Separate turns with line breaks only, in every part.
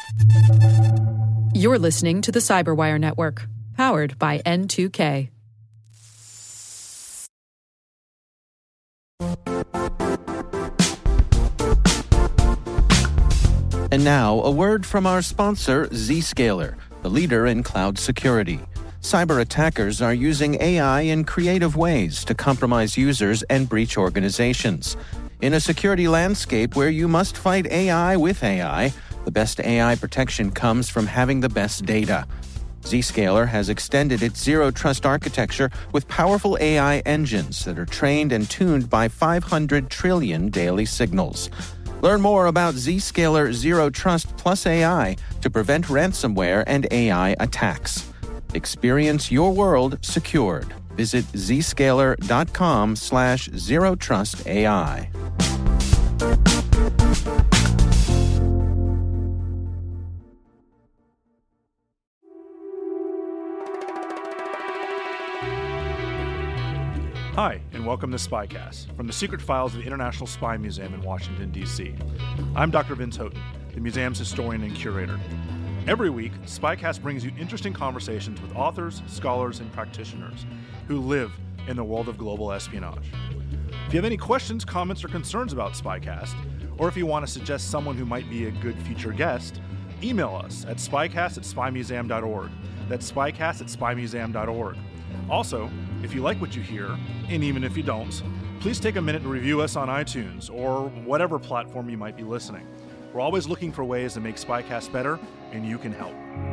You're listening to the Cyberwire Network, powered by N2K.
And now, a word from our sponsor, Zscaler, the leader in cloud security. Cyber attackers are using AI in creative ways to compromise users and breach organizations. In a security landscape where you must fight AI with AI, the best AI protection comes from having the best data. Zscaler has extended its zero-trust architecture with powerful AI engines that are trained and tuned by 500 trillion daily signals. Learn more about Zscaler Zero Trust Plus AI to prevent ransomware and AI attacks. Experience your world secured. Visit zscaler.com/zerotrustai.
Hi, and welcome to SpyCast, from the secret files of the International Spy Museum in Washington, D.C. I'm Dr. Vince Houghton, the museum's historian and curator. Every week, SpyCast brings you interesting conversations with authors, scholars, and practitioners who live in the world of global espionage. If you have any questions, comments, or concerns about SpyCast, or if you want to suggest someone who might be a good future guest, email us at spycast@spymuseum.org. That's spycast@spymuseum.org. Also, if you like what you hear, and even if you don't, please take a minute and review us on iTunes or whatever platform you might be listening. We're always looking for ways to make SpyCast better, and you can help.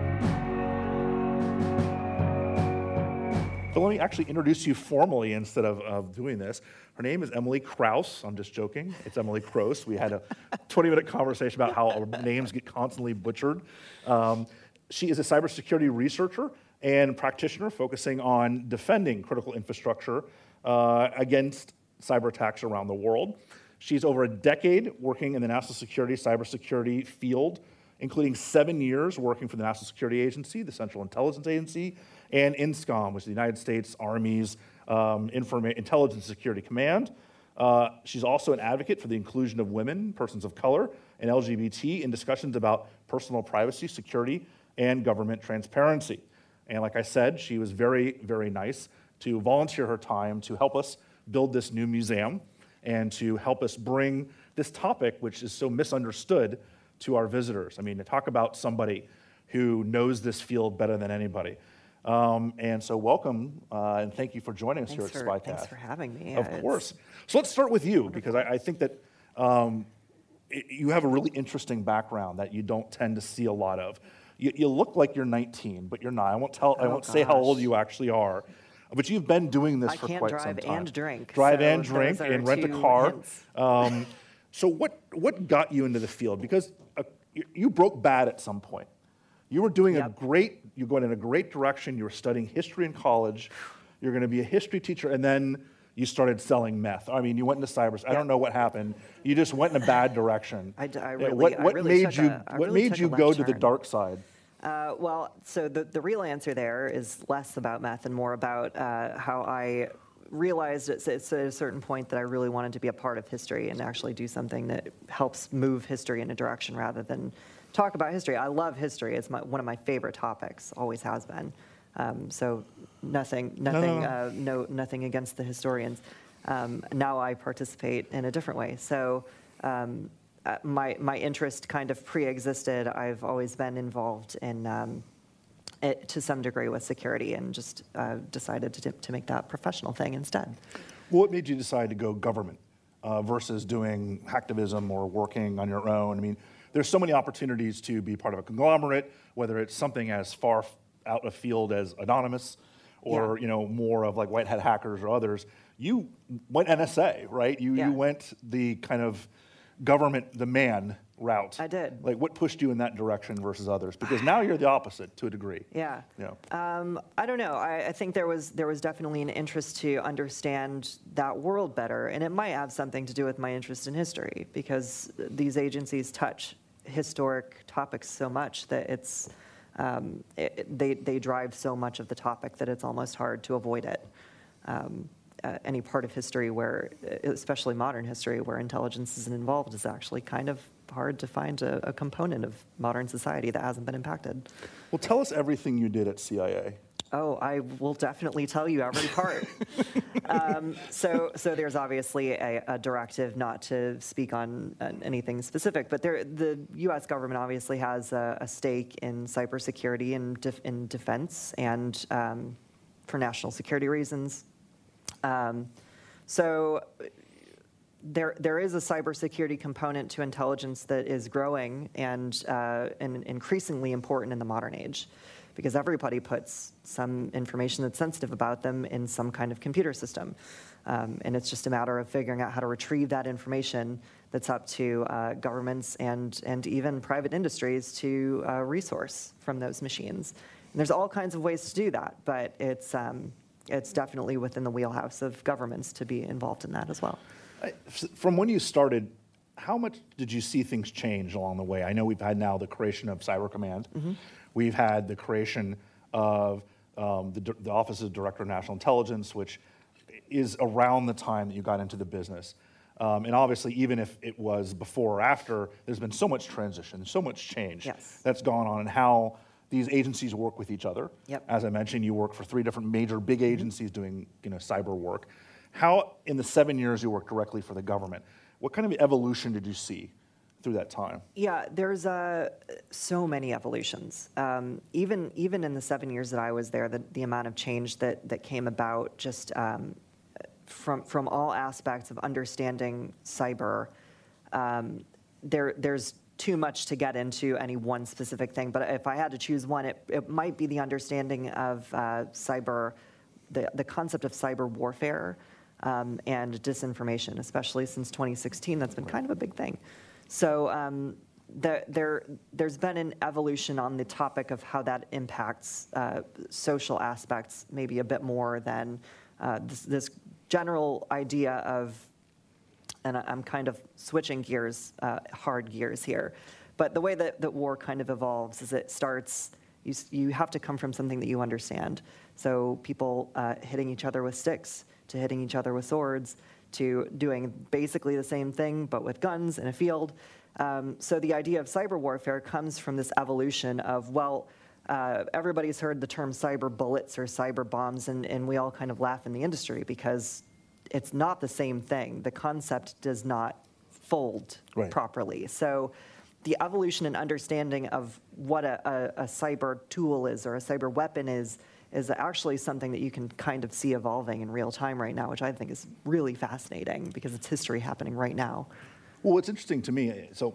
So let me actually introduce you formally instead of doing this. Her name is Emily Kraus. I'm just joking. It's Emily Kroos. We had a 20-minute conversation about how our names get constantly butchered. She is a cybersecurity researcher and practitioner focusing on defending critical infrastructure against cyber attacks around the world. She's over a decade working in the national security, cybersecurity field, including 7 years working for the National Security Agency, the Central Intelligence Agency, and INSCOM, which is the United States Army's Intelligence Security Command. She's also an advocate for the inclusion of women, persons of color, and LGBT in discussions about personal privacy, security, and government transparency. And like I said, she was very, very nice to volunteer her time to help us build this new museum and to help us bring this topic, which is so misunderstood, to our visitors. I mean, to talk about somebody who knows this field better than anybody. And so welcome, and thank you for joining us here at SpyCast.
Thanks for having me.
Of course. So let's start with you, because I think that you have a really interesting background that you don't tend to see a lot of. You look like you're 19, but you're not. I won't say how old you actually are. But you've been doing this for quite some time.
I can't drive and drink.
Drive and drink and rent a car. So what got you into the field? Because you broke bad at some point. You were doing you're going in a great direction. You were studying history in college. You're going to be a history teacher, and then you started selling meth. I mean, you went into cyber. I don't know what happened. You just went in a bad direction. What made you go to the dark side?
Well, so the real answer there is less about math and more about how I realized it's at a certain point that I really wanted to be a part of history and actually do something that helps move history in a direction rather than talk about history. I love history. It's one of my favorite topics, always has been. So nothing against the historians. Now I participate in a different way. So my interest kind of pre-existed. I've always been involved in to some degree with security, and just decided to make that professional thing instead.
What made you decide to go government versus doing hacktivism or working on your own? I mean, there's so many opportunities to be part of a conglomerate, whether it's something as far out of field as Anonymous, or more of like white hat hackers or others. You went NSA, right? You went the kind of government, the man route.
I did.
Like, what pushed you in that direction versus others? Because now you're the opposite to a degree.
Yeah. I don't know. I think there was definitely an interest to understand that world better, and it might have something to do with my interest in history, because these agencies touch historic topics so much that it's they drive so much of the topic that it's almost hard to avoid it. Any part of history where, especially modern history, where intelligence isn't involved is actually kind of hard to find a component of modern society that hasn't been impacted.
Well, tell us everything you did at CIA.
Oh, I will definitely tell you every part. So there's obviously a directive not to speak on anything specific, but the U.S. government obviously has a stake in cybersecurity and in defense and for national security reasons. So there is a cybersecurity component to intelligence that is growing and increasingly important in the modern age, because everybody puts some information that's sensitive about them in some kind of computer system. And it's just a matter of figuring out how to retrieve that information that's up to governments and even private industries to resource from those machines. And there's all kinds of ways to do that, but it's definitely within the wheelhouse of governments to be involved in that as well.
From when you started, how much did you see things change along the way? I know we've had now the creation of Cyber Command. Mm-hmm. We've had the creation of the Office of Director of National Intelligence, which is around the time that you got into the business. And obviously, even if it was before or after, there's been so much transition, so much change that's gone on, and how these agencies work with each other.
Yep.
As I mentioned, you work for 3 different major big agencies doing cyber work. How, in the 7 years you worked directly for the government, what kind of evolution did you see through that time?
Yeah, there's so many evolutions. Even in the 7 years that I was there, the amount of change that came about just from all aspects of understanding cyber, there's too much to get into any one specific thing. But if I had to choose one, it might be the understanding of cyber, the concept of cyber warfare and disinformation, especially since 2016. That's been kind of a big thing. So there's been an evolution on the topic of how that impacts social aspects, maybe a bit more than this general idea of, and I'm kind of switching gears, hard gears here, but the way that war kind of evolves is it starts, you have to come from something that you understand. So people hitting each other with sticks, to hitting each other with swords, to doing basically the same thing but with guns in a field. So the idea of cyber warfare comes from this evolution of, well, everybody's heard the term cyber bullets or cyber bombs, and we all kind of laugh in the industry because it's not the same thing. The concept does not fold properly. So the evolution and understanding of what a cyber tool is or a cyber weapon is actually something that you can kind of see evolving in real time right now, which I think is really fascinating because it's history happening right now.
Well, what's interesting to me, so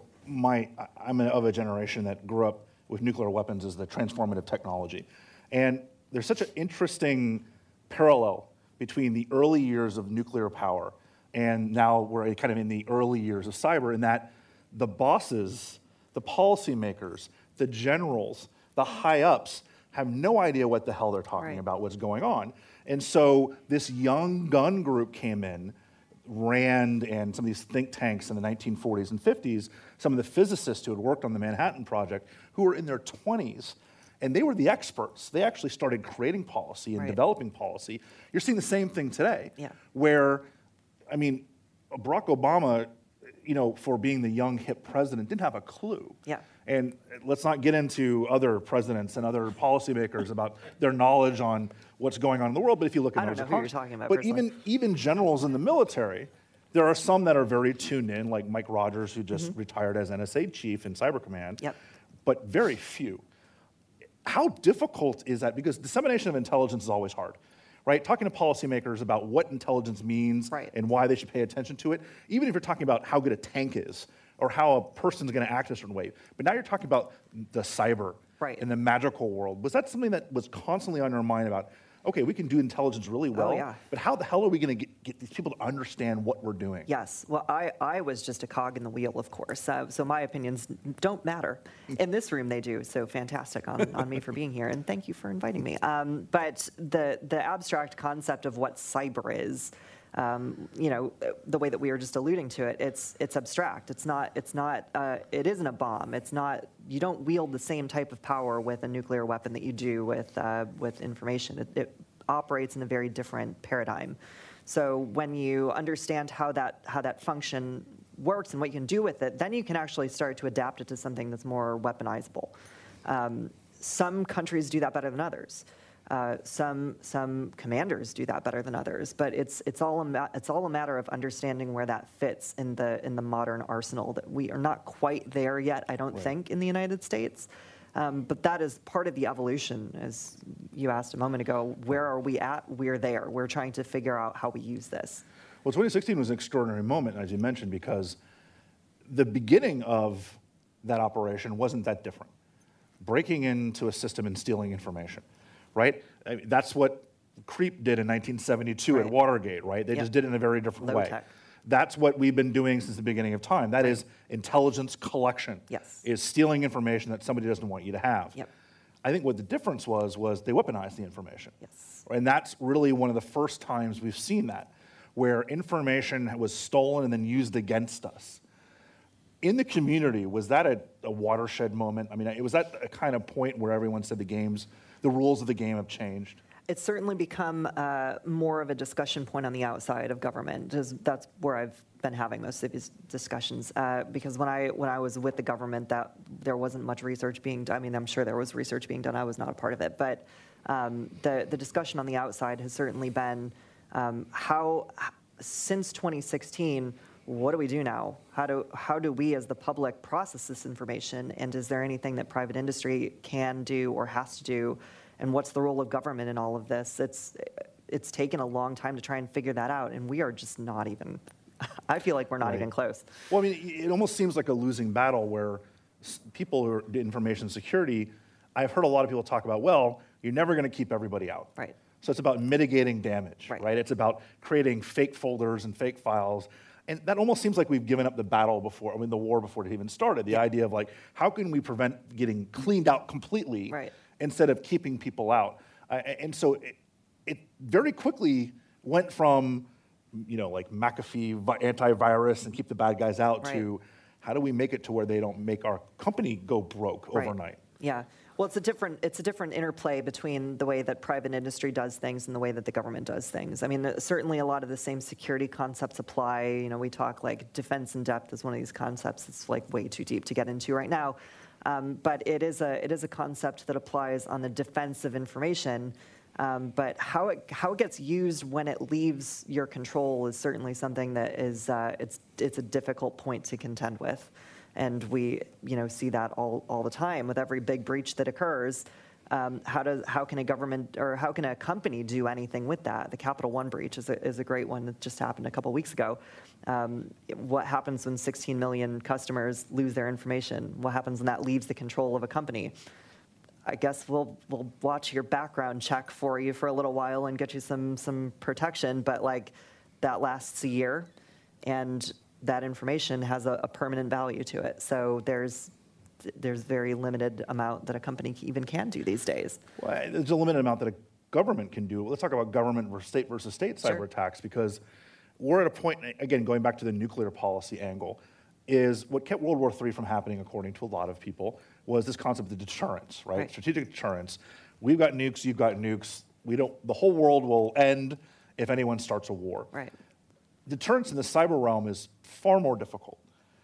I'm of a generation that grew up with nuclear weapons as the transformative technology. And there's such an interesting parallel between the early years of nuclear power and now we're kind of in the early years of cyber, in that the bosses, the policymakers, the generals, the high-ups have no idea what the hell they're talking about, what's going on. And so this young gun group came in, Rand and some of these think tanks in the 1940s and 50s, some of the physicists who had worked on the Manhattan Project, who were in their 20s, and they were the experts. They actually started creating policy and developing policy. You're seeing the same thing today, where, I mean, Barack Obama, for being the young, hip president, didn't have a clue. And let's not get into other presidents and other policymakers about their knowledge on what's going on in the world, but if you look at
I don't know who you're talking about.
But even generals in the military, there are some that are very tuned in, like Mike Rogers, who just retired as NSA chief in Cyber Command, but very few. How difficult is that? Because dissemination of intelligence is always hard, right? Talking to policymakers about what intelligence means and why they should pay attention to it, even if you're talking about how good a tank is or how a person's going to act a certain way. But now you're talking about the cyber and the magical world. Was that something that was constantly on your mind about, okay, we can do intelligence really well, but how the hell are we going to get these people to understand what we're doing?
Yes. Well, I was just a cog in the wheel, of course. So my opinions don't matter. In this room, they do. So fantastic on me for being here, and thank you for inviting me. But the abstract concept of what cyber is, the way that we were just alluding to it, it's abstract. It isn't a bomb. It's not. You don't wield the same type of power with a nuclear weapon that you do with information. It operates in a very different paradigm. So when you understand how that function works and what you can do with it, then you can actually start to adapt it to something that's more weaponizable. Some countries do that better than others. Some commanders do that better than others, but it's all a matter of understanding where that fits in the modern arsenal. That we are not quite there yet, I don't think, in the United States. But that is part of the evolution, as you asked a moment ago. Where are we at? We're there. We're trying to figure out how we use this.
Well, 2016 was an extraordinary moment, as you mentioned, because the beginning of that operation wasn't that different. Breaking into a system and stealing information, right? I mean, that's what CREEP did in 1972 at Watergate, right? They just did it in a very different way.
Tech.
That's what we've been doing since the beginning of time. That is intelligence collection.
Yes.
Is stealing information that somebody doesn't want you to have.
Yep.
I think what the difference was they weaponized the information.
Yes.
And that's really one of the first times we've seen that, where information was stolen and then used against us. In the community, was that a watershed moment? I mean, was that a kind of point where everyone said the rules of the game have changed?
It's certainly become more of a discussion point on the outside of government. That's where I've been having most of these discussions. Because when I was with the government, that there wasn't much research being done. I mean, I'm sure there was research being done. I was not a part of it. But the discussion on the outside has certainly been how, since 2016, what do we do now? How do we as the public process this information? And is there anything that private industry can do or has to do? And what's the role of government in all of this? It's taken a long time to try and figure that out, and we are just not even, I feel like we're not even close.
Well, I mean, it almost seems like a losing battle where people who are in information security, I've heard a lot of people talk about, well, you're never going to keep everybody out.
Right.
So it's about mitigating damage,
Right.
right? It's about creating fake folders and fake files. And that almost seems like we've given up the battle before, the war before it even started. The idea of like, how can we prevent getting cleaned out completely instead of keeping people out? And so it very quickly went from, like McAfee antivirus and keep the bad guys out to how do we make it to where they don't make our company go broke overnight?
Yeah. Well, it's a different interplay between the way that private industry does things and the way that the government does things. I mean, certainly a lot of the same security concepts apply. We talk like defense in depth is one of these concepts that's like way too deep to get into right now. But it is a concept that applies on the defense of information. But how it gets used when it leaves your control is certainly something that is it's a difficult point to contend with. And we, see that all the time with every big breach that occurs. How can a government or how can a company do anything with that? The Capital One breach is a great one that just happened a couple weeks ago. What happens when 16 million customers lose their information? What happens when that leaves the control of a company? I guess we'll watch your background check for you for a little while and get you some protection, but like that lasts a year, and that information has a permanent value to it. So there's very limited amount that a company even can do these days.
Well, there's a limited amount that a government can do. Let's talk about government versus state cyber attacks, because we're at a point, again, going back to the nuclear policy angle, is what kept World War III from happening, according to a lot of people, was this concept of deterrence, right? Strategic deterrence. We've got nukes, you've got nukes. The whole world will end if anyone starts a war.
Right.
Deterrence in the cyber realm is far more difficult.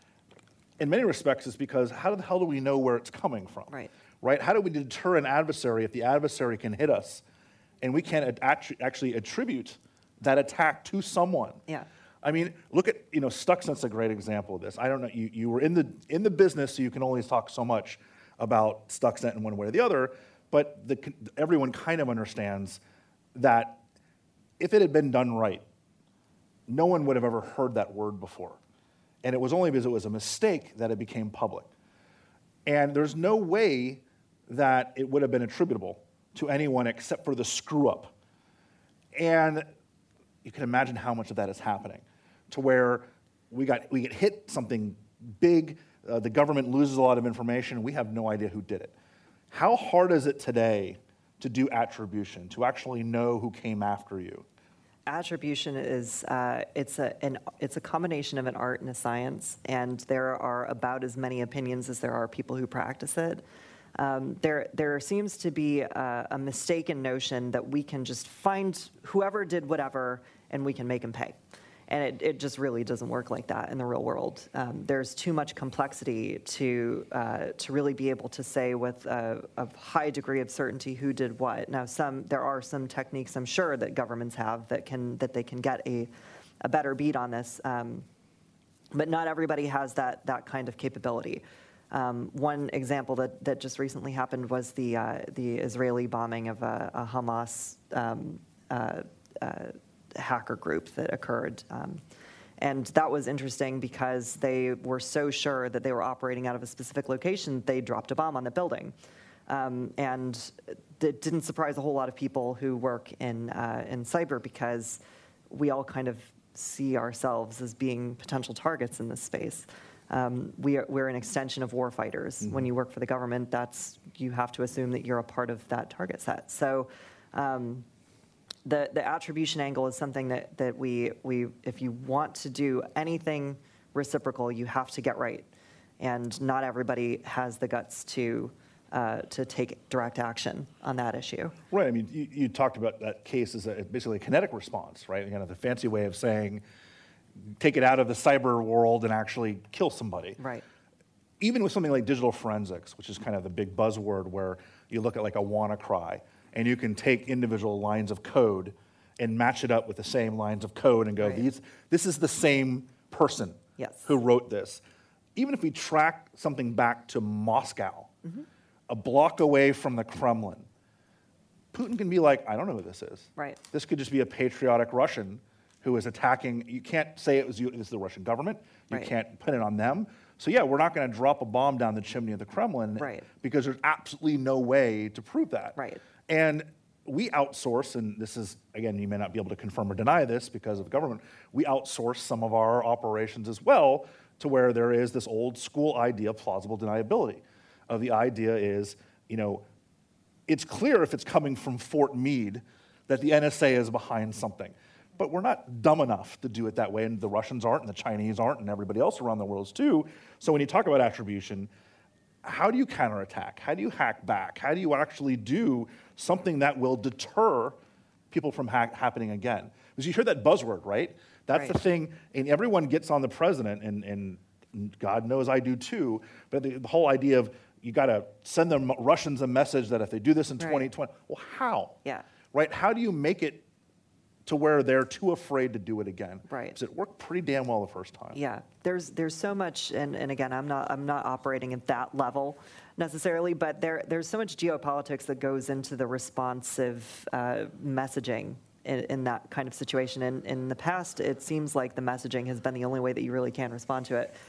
In many respects, it's because how the hell do we know where it's coming from? Right? How do we deter an adversary if the adversary can hit us and we can't actually attribute that attack to someone?
Yeah.
I mean, look at, Stuxnet's a great example of this. I don't know, you were in the business, so you can only talk so much about Stuxnet in one way or the other, but everyone kind of understands that if it had been done right, no one would have ever heard that word before. And it was only because it was a mistake that it became public. And there's no way that it would have been attributable to anyone except for the screw up. And you can imagine how much of that is happening, to where we get hit something big, the government loses a lot of information, and we have no idea who did it. How hard is it today to do attribution, to actually know who came after you?
Attribution is it's a combination of an art and a science, and there are about as many opinions as there are people who practice it. There seems to be a mistaken notion that we can just find whoever did whatever and we can make them pay. And it just really doesn't work like that in the real world. There's too much complexity to really be able to say with a high degree of certainty who did what. Now, there are some techniques I'm sure that governments have that they can get a better beat on this, but not everybody has that kind of capability. One example that just recently happened was the Israeli bombing of a Hamas hacker group that occurred. And that was interesting because they were so sure that they were operating out of a specific location, they dropped a bomb on the building. And it didn't surprise a whole lot of people who work in cyber, because we all kind of see ourselves as being potential targets in this space. We're an extension of warfighters. Mm-hmm. When you work for the government, you have to assume that you're a part of that target set. So the attribution angle is something that we if you want to do anything reciprocal, you have to get right, and not everybody has the guts to take direct action on that issue.
Right. I mean, you talked about that case as basically a kinetic response, right? Kind of the fancy way of saying, take it out of the cyber world and actually kill somebody.
Right.
Even with something like digital forensics, which is kind of the big buzzword, where you look at like a WannaCry, and you can take individual lines of code and match it up with the same lines of code and go,
right.
This is the same person who wrote this. Even if we track something back to Moscow, mm-hmm. a block away from the Kremlin, Putin can be like, I don't know who this is.
Right.
This could just be a patriotic Russian who is attacking. You can't say it was the Russian government. You
right.
can't put it on them. So yeah, we're not going to drop a bomb down the chimney of the Kremlin,
right.
because there's absolutely no way to prove that.
Right.
And we outsource, and this is, again, you may not be able to confirm or deny this because of government, we outsource some of our operations as well, to where there is this old school idea of plausible deniability. The idea is, it's clear if it's coming from Fort Meade that the NSA is behind something. But we're not dumb enough to do it that way, and the Russians aren't, and the Chinese aren't, and everybody else around the world is too. So when you talk about attribution, how do you counterattack? How do you hack back? How do you actually do something that will deter people from happening again? Because you hear that buzzword, right? That's
right.
the thing, and everyone gets on the president, and God knows I do too, but the whole idea of you got to send the Russians a message that if they do this in 2020, well, how?
Yeah.
Right? How do you make it to where they're too afraid to do it again?
Right.
Because it worked pretty damn well the first time.
Yeah. There's so much, and again, I'm not operating at that level necessarily, but there's so much geopolitics that goes into the responsive messaging in that kind of situation. And in the past, it seems like the messaging has been the only way that you really can respond to it.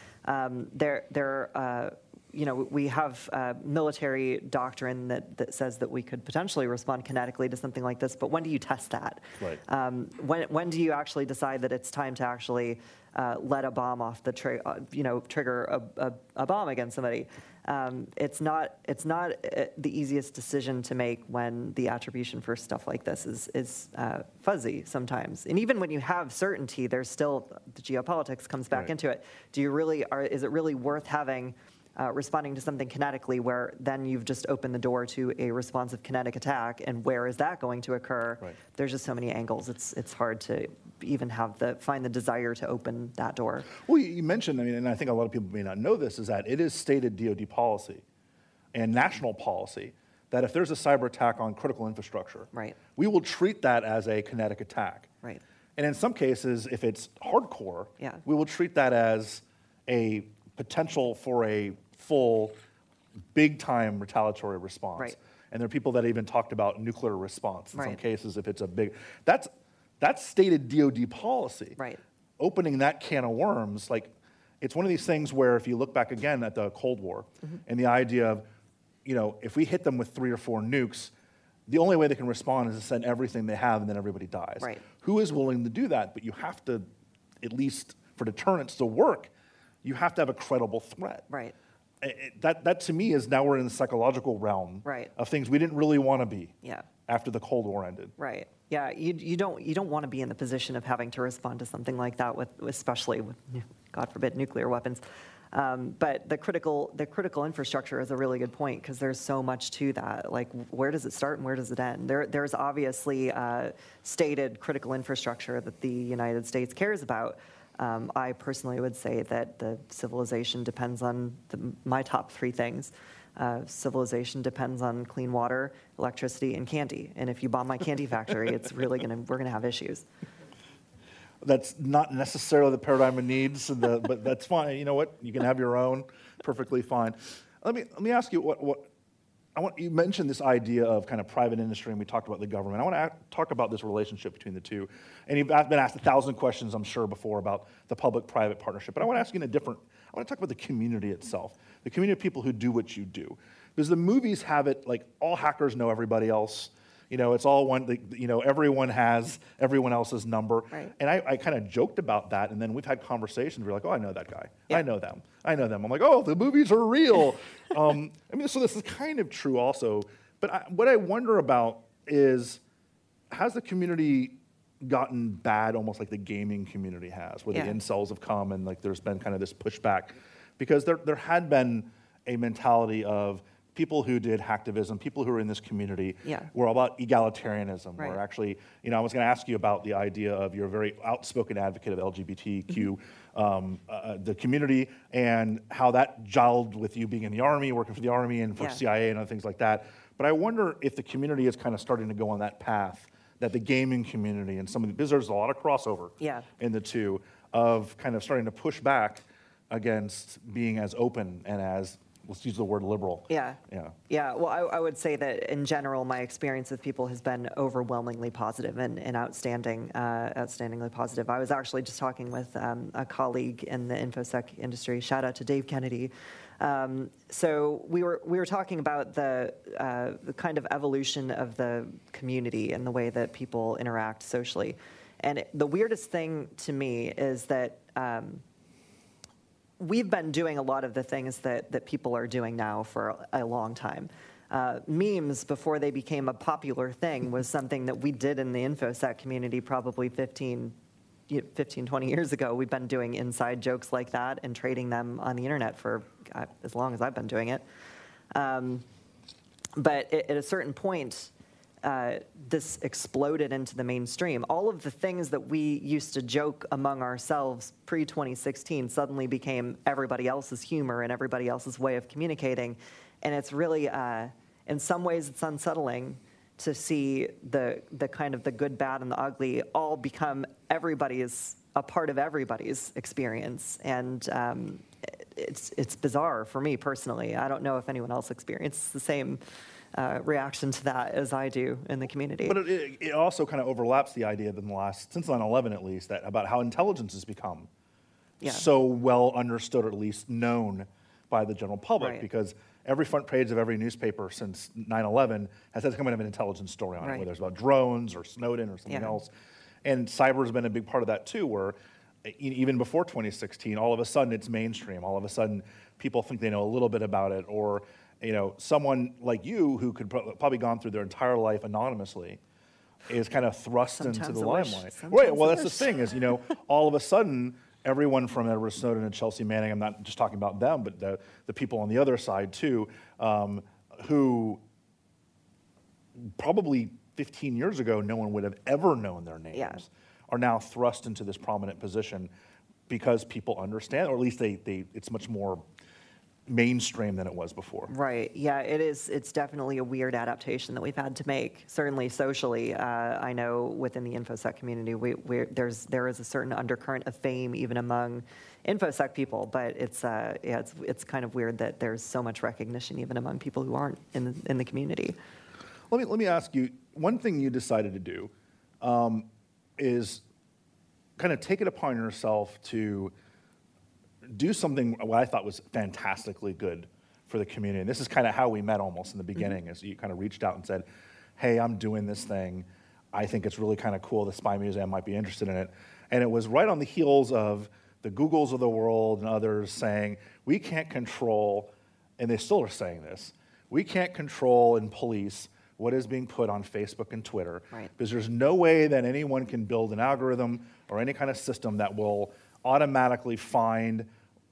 We have military doctrine that says that we could potentially respond kinetically to something like this, but when do you test that?
Right.
When do you actually decide that it's time to actually let a bomb off the trigger a bomb against somebody? It's not the easiest decision to make when the attribution for stuff like this is fuzzy sometimes. And even when you have certainty, there's still the geopolitics comes back
right.
into it. Is it really worth having responding to something kinetically, where then you've just opened the door to a responsive kinetic attack, and where is that going to occur?
Right.
There's just so many angles. It's hard to even find the desire to open that door.
Well, you mentioned, and I think a lot of people may not know this, is that it is stated DoD policy and national policy that if there's a cyber attack on critical infrastructure,
right.
we will treat that as a kinetic attack.
Right.
And in some cases, if it's hardcore,
yeah.
we will treat that as a potential for a full, big-time retaliatory response.
Right.
And there are people that even talked about nuclear response in
right.
some cases if it's a big... That's stated DoD policy.
Right.
Opening that can of worms, it's one of these things where if you look back again at the Cold War, mm-hmm. and the idea of, if we hit them with 3 or 4 nukes, the only way they can respond is to send everything they have and then everybody dies.
Right.
Who is willing to do that? But you have to, at least for deterrence to work, you have to have a credible threat.
Right.
That to me is now we're in the psychological realm
right.
of things we didn't really want to be
yeah.
after the Cold War ended.
Right. Yeah. You don't want to be in the position of having to respond to something like that especially with, God forbid, nuclear weapons. But the critical infrastructure is a really good point, because there's so much to that. Like, where does it start and where does it end? There's obviously stated critical infrastructure that the United States cares about. I personally would say that the civilization depends on my top three things. Civilization depends on clean water, electricity, and candy. And if you bomb my candy factory, we're gonna have issues.
That's not necessarily the paradigm it needs, but that's fine. You know what? You can have your own, perfectly fine. Let me ask you you mentioned this idea of kind of private industry, and we talked about the government. I want to talk about this relationship between the two. And you've been asked 1,000 questions, I'm sure, before about the public-private partnership. But I want to ask you I want to talk about the community itself, the community of people who do what you do. Because the movies have it like all hackers know everybody else. You know, it's all one, everyone has everyone else's number.
Right.
And I kind of joked about that, and then we've had conversations. We're like, oh, I know that guy.
Yeah.
I know them. I'm like, oh, the movies are real. So this is kind of true also. But what I wonder about is, has the community gotten bad almost like the gaming community has, where the incels have come and like there's been kind of this pushback? Because there had been a mentality of people who did hacktivism, people who are in this community, were about egalitarianism.
Right.
Or actually, I was going to ask you about the idea of you're a very outspoken advocate of LGBTQ, the community, and how that gelled with you being in the Army, working for the Army and for CIA and other things like that. But I wonder if the community is kind of starting to go on that path, that the gaming community and because there's a lot of crossover in the two, of kind of starting to push back against being as open and as, let's use the word liberal.
Yeah. Well, I would say that in general, my experience with people has been overwhelmingly positive and outstandingly positive. I was actually just talking with a colleague in the InfoSec industry. Shout out to Dave Kennedy. So we were talking about the kind of evolution of the community and the way that people interact socially. And the weirdest thing to me is that we've been doing a lot of the things that people are doing now for a long time. Memes, before they became a popular thing, was something that we did in the InfoSec community probably 15, 20 years ago. We've been doing inside jokes like that and trading them on the internet for as long as I've been doing it. But at a certain point, this exploded into the mainstream. All of the things that we used to joke among ourselves pre-2016 suddenly became everybody else's humor and everybody else's way of communicating. And it's really, in some ways, it's unsettling to see the kind of the good, bad, and the ugly all become a part of everybody's experience. And it's bizarre for me personally. I don't know if anyone else experienced the same reaction to that as I do in the community.
But it also kind of overlaps the idea that since 9/11 at least, that about how intelligence has become so well understood, or at least known by the general public, because every front page of every newspaper since 9/11 has had some kind of an intelligence story on it, whether it's about drones or Snowden or something else. And cyber has been a big part of that too, where even before 2016, all of a sudden it's mainstream. All of a sudden people think they know a little bit about it, or someone like you who could probably gone through their entire life anonymously is kind of thrust into the limelight. Right. Well, that's the thing is, all of a sudden, everyone from Edward Snowden and Chelsea Manning, I'm not just talking about them, but the people on the other side too, who probably 15 years ago no one would have ever known their names, are now thrust into this prominent position because people understand, or at least it's much more mainstream than it was before.
Right. Yeah, it is. It's definitely a weird adaptation that we've had to make. Certainly socially, I know within the InfoSec community, there is a certain undercurrent of fame even among InfoSec people, but it's kind of weird that there's so much recognition even among people who aren't in the community.
Let me ask you, one thing you decided to do is kind of take it upon yourself to do something what I thought was fantastically good for the community. And this is kind of how we met almost in the beginning, as you kind of reached out and said, hey, I'm doing this thing. I think it's really kind of cool. The Spy Museum might be interested in it. And it was right on the heels of the Googles of the world and others saying, we can't control, and they still are saying this, we can't control and police what is being put on Facebook and Twitter, because there's no way that anyone can build an algorithm or any kind of system that will automatically find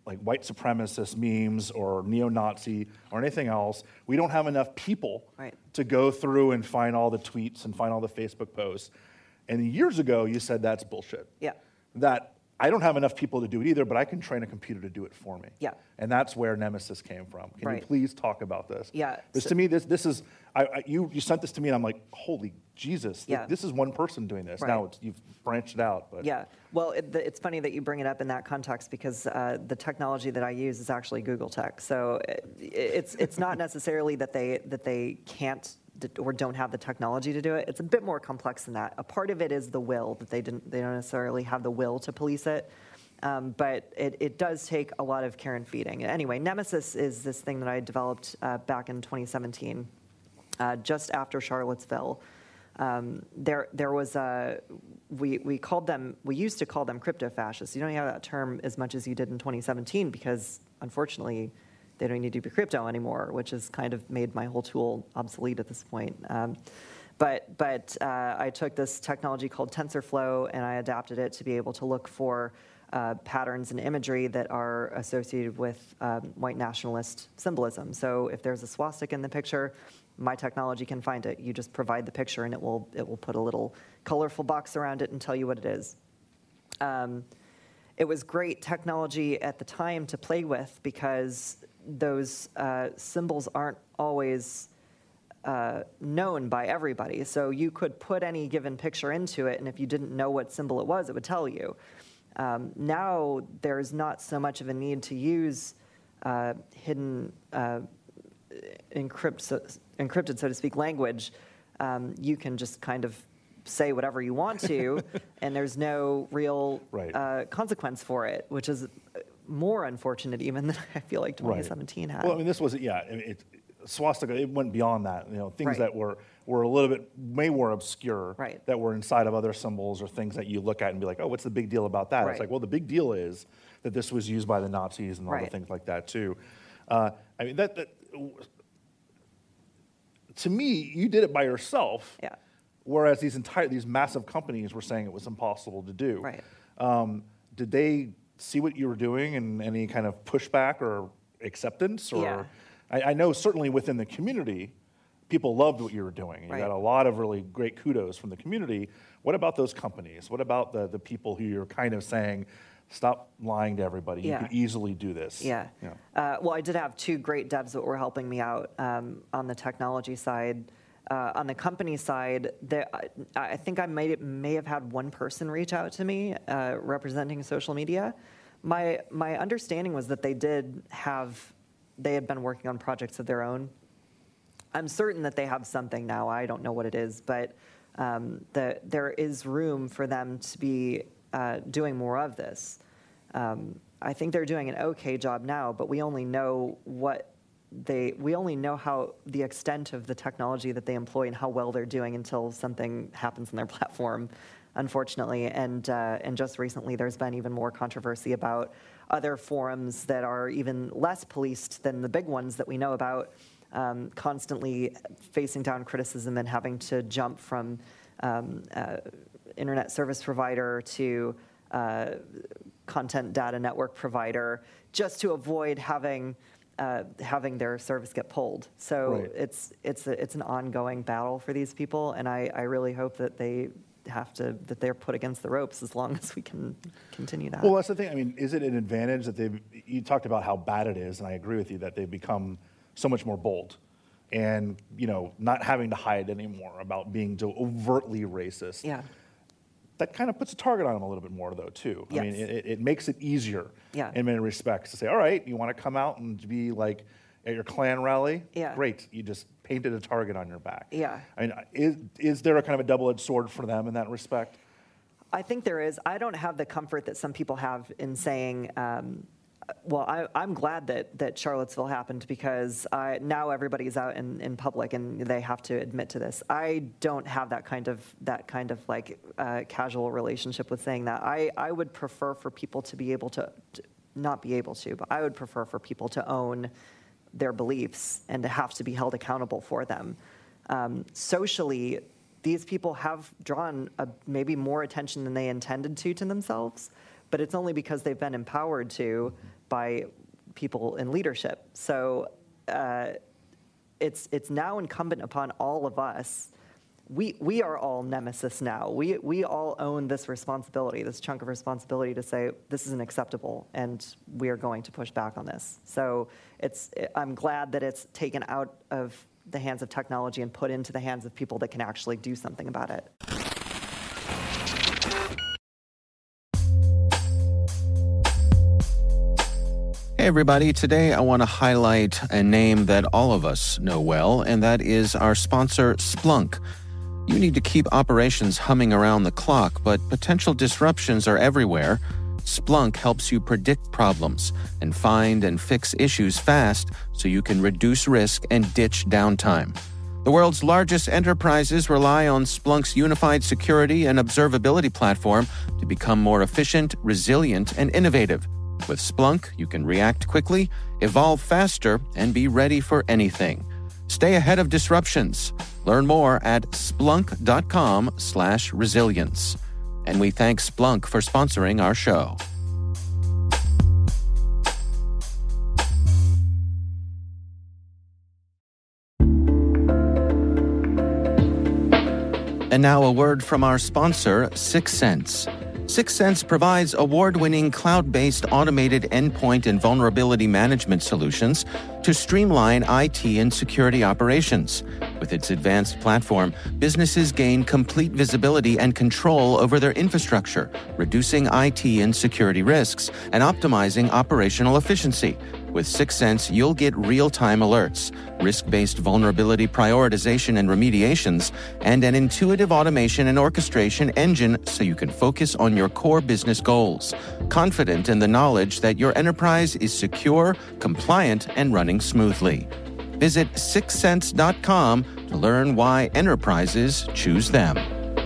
like white supremacist memes or neo-Nazi or anything else. We don't have enough people to go through and find all the tweets and find all the Facebook posts. And years ago, you said that's bullshit.
Yeah.
That I don't have enough people to do it either, but I can train a computer to do it for me.
Yeah.
And that's where Nemesis came from. Can you please talk about this?
Yeah.
This, to me, this is, you sent this to me and I'm like, holy Jesus, this is one person doing this. Now you've branched it out. But.
Yeah, well, it's funny that you bring it up in that context because the technology that I use is actually Google Tech. So it's not necessarily that they can't or don't have the technology to do it. It's a bit more complex than that. A part of it is the will, that they don't necessarily have the will to police it. But it does take a lot of care and feeding. Anyway, Nemesis is this thing that I developed back in 2017, just after Charlottesville. There was we used to call them crypto-fascists. You don't have that term as much as you did in 2017 because, unfortunately, they don't need to be crypto anymore, which has kind of made my whole tool obsolete at this point. But I took this technology called TensorFlow and I adapted it to be able to look for patterns and imagery that are associated with white nationalist symbolism. So if there's a swastika in the picture, my technology can find it. You just provide the picture and it will put a little colorful box around it and tell you what it is. It was great technology at the time to play with because those symbols aren't always known by everybody. So you could put any given picture into it, and if you didn't know what symbol it was, it would tell you. Now there's not so much of a need to use hidden encrypted, so to speak, language. You can just kind of say whatever you want to, and there's no real consequence for it, which is more unfortunate even than I feel like 2017 had.
Well, I mean, this was, swastika, it went beyond that. Things that were a little bit, way more obscure, that were inside of other symbols or things that you look at and be like, oh, what's the big deal about that? It's like, well, the big deal is that this was used by the Nazis and all the things like that, too. I mean, to me, you did it by yourself.
Yeah.
Whereas these massive companies were saying it was impossible to do.
Right.
Did they see what you were doing and any kind of pushback or acceptance? Or I know certainly within the community, people loved what you were doing. You got a lot of really great kudos from the community. What about those companies? What about the people who you're kind of saying, stop lying to everybody. You can easily do this.
Well, I did have two great devs that were helping me out on the technology side. On the company side, I think I may have had one person reach out to me representing social media. My understanding was that they had been working on projects of their own. I'm certain that they have something now. I don't know what it is, but there is room for them to be doing more of this. I think they're doing an okay job now, but we only know how the extent of the technology that they employ and how well they're doing until something happens on their platform, unfortunately. And just recently, there's been even more controversy about other forums that are even less policed than the big ones that we know about, constantly facing down criticism and having to jump from internet service provider to content data network provider just to avoid having their service get pulled. So it's an ongoing battle for these people, and I really hope that they're put against the ropes as long as we can continue that.
Well, that's the thing. I mean, is it an advantage that you talked about how bad it is, and I agree with you that they've become so much more bold and, not having to hide anymore about being overtly racist.
Yeah.
That kind of puts a target on them a little bit more, though, too.
Yes.
I mean, it makes it easier in many respects to say, all right, you want to come out and be like at your Klan rally?
Yeah.
Great. You just painted a target on your back.
Yeah.
I mean, is there a kind of a double-edged sword for them in that respect?
I think there is. I don't have the comfort that some people have in saying, well, I'm glad that Charlottesville happened because now everybody's out in public and they have to admit to this. I don't have that kind of like casual relationship with saying that. I would prefer for people to be able to not be able to, but I would prefer for people to own their beliefs and to have to be held accountable for them. Socially, these people have drawn maybe more attention than they intended to themselves, but it's only because they've been empowered to by people in leadership. So it's now incumbent upon all of us. We are all nemesis now. We all own this responsibility, this chunk of responsibility to say this isn't acceptable, and we are going to push back on this. So I'm glad that it's taken out of the hands of technology and put into the hands of people that can actually do something about it.
Hey everybody, today I want to highlight a name that all of us know well, and that is our sponsor, Splunk. You need to keep operations humming around the clock, but potential disruptions are everywhere. Splunk helps you predict problems and find and fix issues fast so you can reduce risk and ditch downtime. The world's largest enterprises rely on Splunk's unified security and observability platform to become more efficient, resilient, and innovative. With Splunk, you can react quickly, evolve faster, and be ready for anything. Stay ahead of disruptions. Learn more at splunk.com/resilience. And we thank Splunk for sponsoring our show. And now a word from our sponsor, 6sense. 6sense provides award-winning cloud-based automated endpoint and vulnerability management solutions to streamline IT and security operations. With its advanced platform, businesses gain complete visibility and control over their infrastructure, reducing IT and security risks and optimizing operational efficiency. With 6sense, you'll get real-time alerts, risk-based vulnerability prioritization and remediations, and an intuitive automation and orchestration engine so you can focus on your core business goals, confident in the knowledge that your enterprise is secure, compliant, and running smoothly. Visit 6sense.com to learn why enterprises choose them.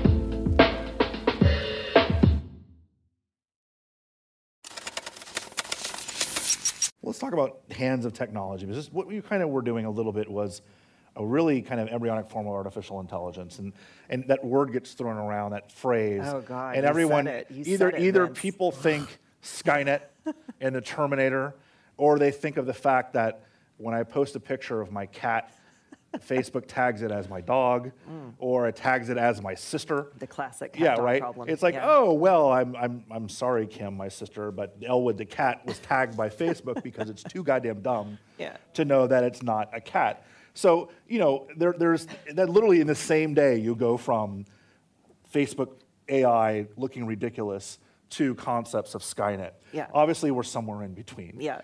Let's talk about hands of technology. Because what we kind of were doing a little bit was a really kind of embryonic form of artificial intelligence, and that word gets thrown around, that phrase.
Oh God!
And everyone either people think Skynet and the Terminator, or they think of the fact that when I post a picture of my cat, Facebook tags it as my dog, or it tags it as my sister.
The classic cat-dog problem.
It's like, oh well, I'm sorry, Kim, my sister, but Elwood the cat was tagged by Facebook because it's too goddamn dumb to know that it's not a cat. So there's that literally in the same day you go from Facebook AI looking ridiculous to concepts of Skynet.
Yeah.
Obviously, we're somewhere in between.
Yeah.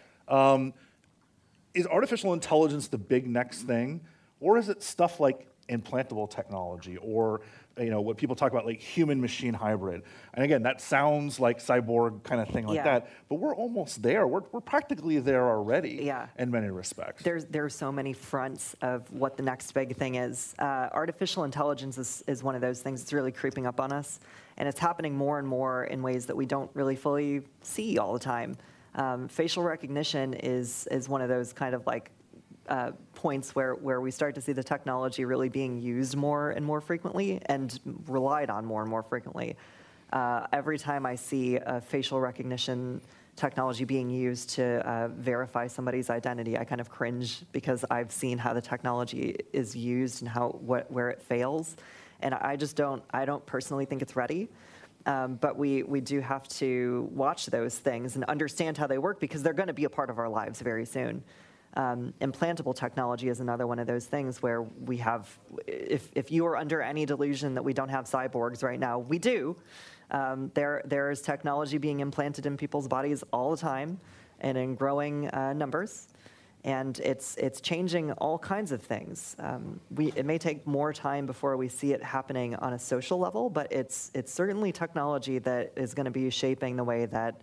Is artificial intelligence the big next thing? Or is it stuff like implantable technology, or what people talk about like human-machine hybrid? And again, that sounds like cyborg kind of thing like that, but we're almost there. We're practically there already in many respects.
There are so many fronts of what the next big thing is. Artificial intelligence is one of those things that's really creeping up on us, and it's happening more and more in ways that we don't really fully see all the time. Facial recognition is one of those kind of like points where we start to see the technology really being used more and more frequently and relied on more and more frequently. Every time I see a facial recognition technology being used to verify somebody's identity, I kind of cringe because I've seen how the technology is used and where it fails, and I don't personally think it's ready. But we do have to watch those things and understand how they work because they're going to be a part of our lives very soon. Implantable technology is another one of those things where we have, if you are under any delusion that we don't have cyborgs right now, we do. There is technology being implanted in people's bodies all the time and in growing numbers. And it's changing all kinds of things. It may take more time before we see it happening on a social level, but it's certainly technology that is going to be shaping the way that,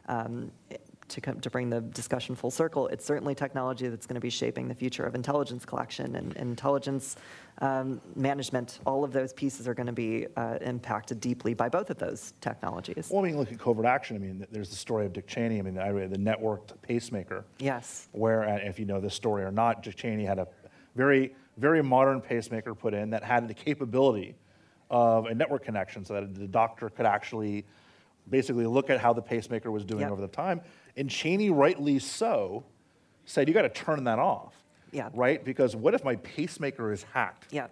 to bring the discussion full circle, it's certainly technology that's going to be shaping the future of intelligence collection and intelligence management. All of those pieces are going to be impacted deeply by both of those technologies.
Well, I mean, look at covert action. I mean, there's the story of Dick Cheney. I mean, I read the networked pacemaker.
Yes. Where,
if you know this story or not, Dick Cheney had a very, very modern pacemaker put in that had the capability of a network connection so that the doctor could actually basically look at how the pacemaker was doing
Yep.
over the time. And Cheney, rightly so, said, you got to turn that off,
Yeah.
right? Because what if my pacemaker is hacked?
Yeah.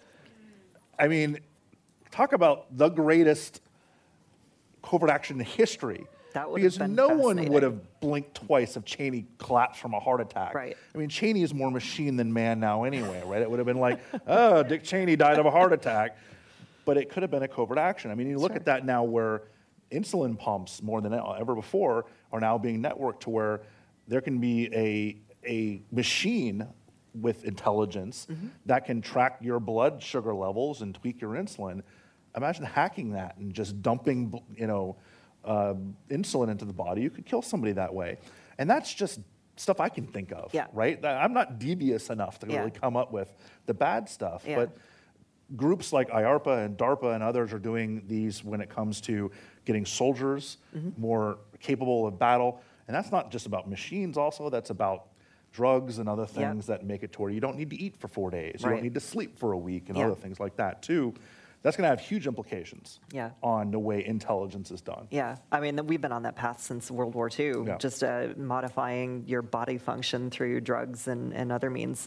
I mean, talk about the greatest covert action in history.
That would have
because
been
no one
fascinating.
would have blinked twice if Cheney collapsed from a heart attack.
Right.
I mean, Cheney is more machine than man now anyway, right? It would have been like, oh, Dick Cheney died of a heart attack. But it could have been a covert action. I mean, you look at that now where insulin pumps, more than ever before, are now being networked to where there can be a machine with intelligence that can track your blood sugar levels and tweak your insulin. Imagine hacking that and just dumping, insulin into the body. You could kill somebody that way. And that's just stuff I can think of,
Yeah.
right? I'm not devious enough to
Yeah.
really come up with the bad stuff.
Yeah.
But groups like IARPA and DARPA and others are doing these when it comes to getting soldiers more capable of battle. And that's not just about machines also, that's about drugs and other things that make it to where you don't need to eat for 4 days. You
Right.
don't need to sleep for a week and
Yeah.
other things like that too. That's going to have huge implications
Yeah.
on the way intelligence is done.
Yeah, I mean, we've been on that path since World War II,
Yeah.
just modifying your body function through drugs and other means.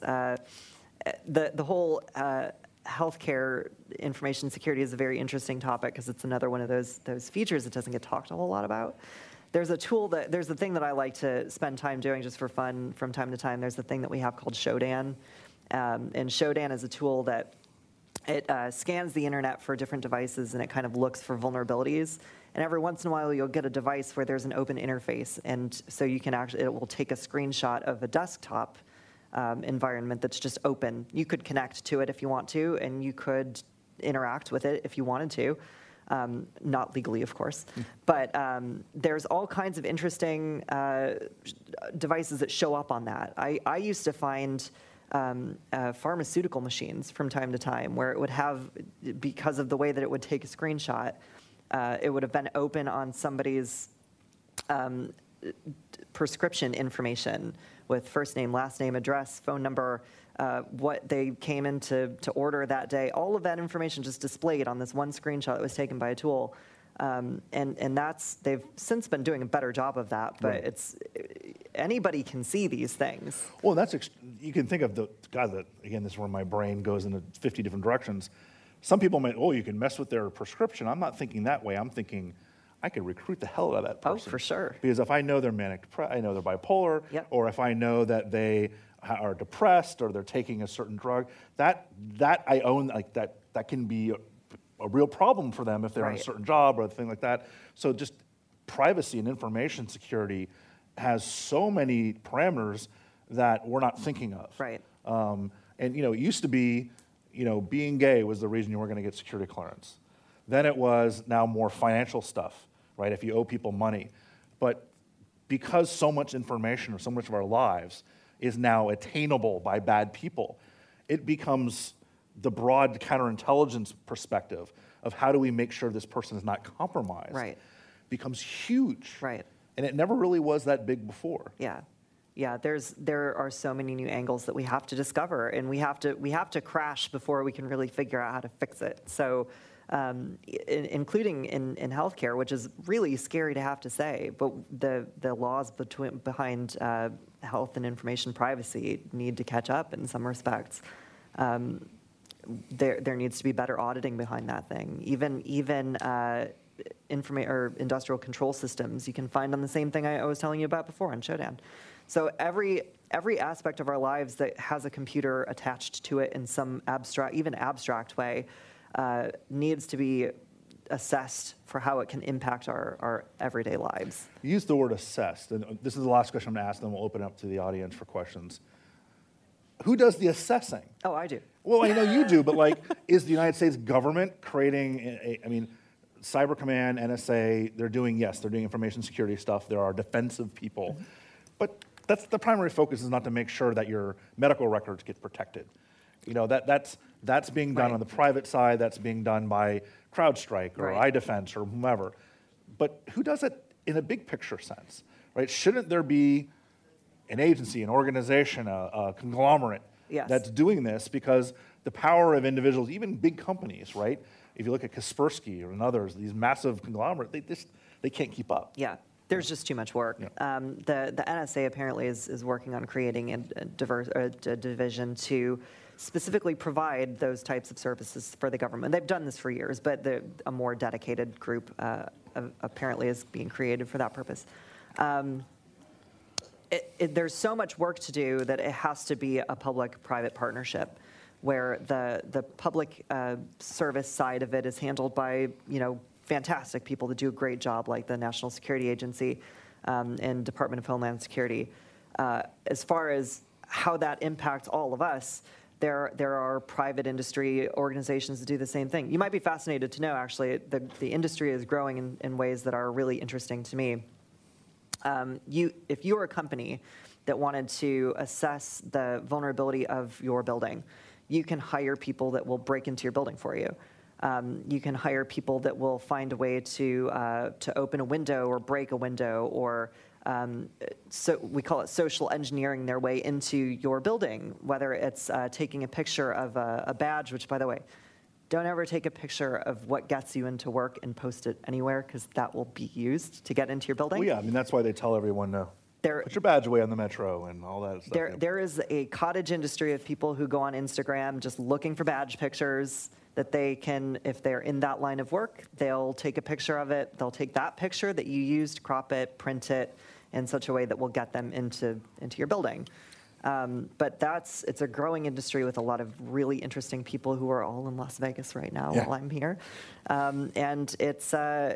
The whole healthcare information security is a very interesting topic because it's another one of those features that doesn't get talked a whole lot about. There's a thing that I like to spend time doing just for fun from time to time. There's a thing that we have called Shodan, and Shodan is a tool that it scans the internet for different devices and it kind of looks for vulnerabilities. And every once in a while, you'll get a device where there's an open interface, and so you can it will take a screenshot of a desktop environment that's just open. You could connect to it if you want to, and you could interact with it if you wanted to. Not legally, of course. But there's all kinds of interesting devices that show up on that. I used to find pharmaceutical machines from time to time where it would have, because of the way that it would take a screenshot, it would have been open on somebody's prescription information with first name, last name, address, phone number, what they came in to order that day. All of that information just displayed on this one screenshot that was taken by a tool. And they've since been doing a better job of that, but anybody can see these things.
Well, you can think of again, this is where my brain goes in 50 different directions. Some people might, you can mess with their prescription. I'm not thinking that way. I'm thinking, I could recruit the hell out of that person.
Oh, for sure.
Because if I know they're I know they're bipolar,
Yep.
or if I know that they are depressed or they're taking a certain drug, that I own, like that can be a real problem for them if they're on a
Right.
certain job or a thing like that. So just privacy and information security has so many parameters that we're not thinking of.
Right.
And it used to be, being gay was the reason you weren't going to get security clearance. Then it was now more financial stuff, right? If you owe people money. But because so much information or so much of our lives is now attainable by bad people, it becomes the broad counterintelligence perspective of how do we make sure this person is not compromised.
Right.
Becomes huge.
Right.
And it never really was that big before.
Yeah. Yeah, there are so many new angles that we have to discover, and we have to crash before we can really figure out how to fix it. So, including in healthcare, which is really scary to have to say, but the laws behind health and information privacy need to catch up in some respects. There needs to be better auditing behind that thing. Even industrial control systems you can find on the same thing I was telling you about before on Shodan. So every aspect of our lives that has a computer attached to it in some abstract way needs to be assessed for how it can impact our everyday lives.
You used the word assessed, and this is the last question I'm going to ask, then we'll open it up to the audience for questions. Who does the assessing?
Oh, I do.
Well, I know you do, but is the United States government creating Cyber Command, NSA, they're doing information security stuff. There are defensive people.
Mm-hmm.
But that's the primary focus is not to make sure that your medical records get protected. That's being done
Right.
on the private side. That's being done by CrowdStrike or
Right.
iDefense or whomever. But who does it in a big picture sense, right? Shouldn't there be an agency, an organization, a conglomerate
Yes.
that's doing this? Because the power of individuals, even big companies, right? If you look at Kaspersky or others, these massive conglomerates, they can't keep up.
Yeah. There's just too much work.
Yeah.
The NSA apparently is working on creating a division to specifically provide those types of services for the government. They've done this for years, but a more dedicated group apparently is being created for that purpose. There's so much work to do that it has to be a public-private partnership, where the public service side of it is handled by fantastic people that do a great job, like the National Security Agency and Department of Homeland Security. As far as how that impacts all of us, there are private industry organizations that do the same thing. You might be fascinated to know, actually, the industry is growing in ways that are really interesting to me. If you were a company that wanted to assess the vulnerability of your building, you can hire people that will break into your building for you. You can hire people that will find a way to open a window or break a window, or so we call it social engineering their way into your building, whether it's taking a picture of a badge, which, by the way, don't ever take a picture of what gets you into work and post it anywhere, because that will be used to get into your building.
Well, yeah, I mean, that's why they tell everyone to put your badge away on the metro and all that stuff.
There is a cottage industry of people who go on Instagram just looking for badge pictures that they can, if they're in that line of work, they'll take a picture of it. They'll take that picture that you used, crop it, print it in such a way that will get them into your building. But it's a growing industry with a lot of really interesting people who are all in Las Vegas right now while I'm here. And it's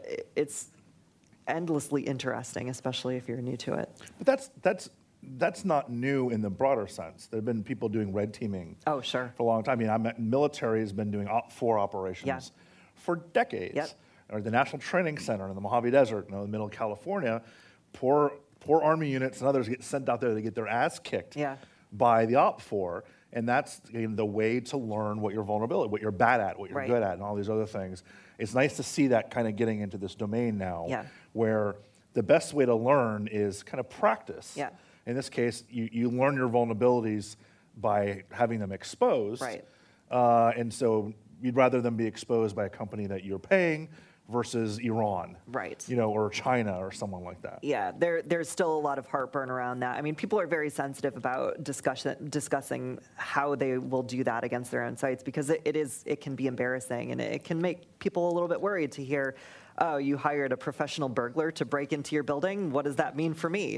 endlessly interesting, especially if you're new to it.
But that's not new in the broader sense. There have been people doing red teaming
Oh, sure.
for a long time. I mean, military has been doing OP4 operations for decades.
Yep.
Or the National Training Center in the Mojave Desert, in the middle of California, poor Army units and others get sent out there to get their ass kicked by the OP4. And that's the way to learn what your vulnerability, what you're bad at, what you're good at, and all these other things. It's nice to see that kind of getting into this domain now, where the best way to learn is kind of practice.
Yeah.
In this case, you learn your vulnerabilities by having them exposed.
Right.
And so you'd rather them be exposed by a company that you're paying versus Iran,
right?
Or China or someone like that.
Yeah, there's still a lot of heartburn around that. I mean, people are very sensitive about discussing how they will do that against their own sites, because it can be embarrassing, and it can make people a little bit worried to hear, oh, you hired a professional burglar to break into your building? What does that mean for me?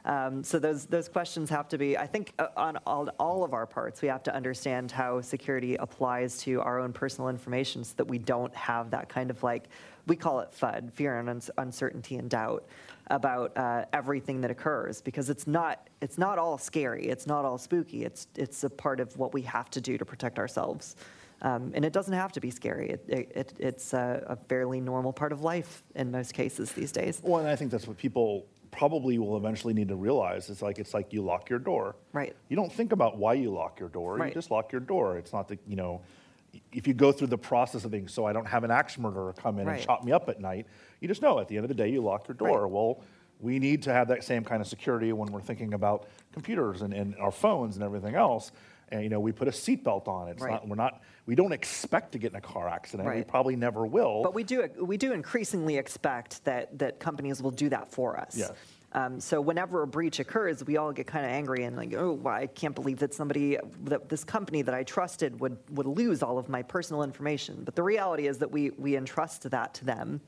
So those questions have to be, I think, on all of our parts, we have to understand how security applies to our own personal information, so that we don't have that kind of, like, we call it FUD, fear and uncertainty and doubt, about everything that occurs, because it's not all scary, it's not all spooky, it's a part of what we have to do to protect ourselves. And it doesn't have to be scary. It's a fairly normal part of life in most cases these days.
Well, and I think that's what people probably will eventually need to realize. It's like you lock your door.
Right.
You don't think about why you lock your door.
Right.
You just lock your door. It's not that, if you go through the process of being, so I don't have an axe murderer come in and chop me up at night, you just know at the end of the day you lock your door. Right. Well, we need to have that same kind of security when we're thinking about computers and our phones and everything else. And we put a seatbelt on. It's we don't expect to get in a car accident.
Right.
We probably never will.
But we do increasingly expect that companies will do that for us.
Yes.
So whenever a breach occurs, we all get kind of angry and like, oh, well, I can't believe that this company that I trusted would lose all of my personal information. But the reality is that we entrust that to them.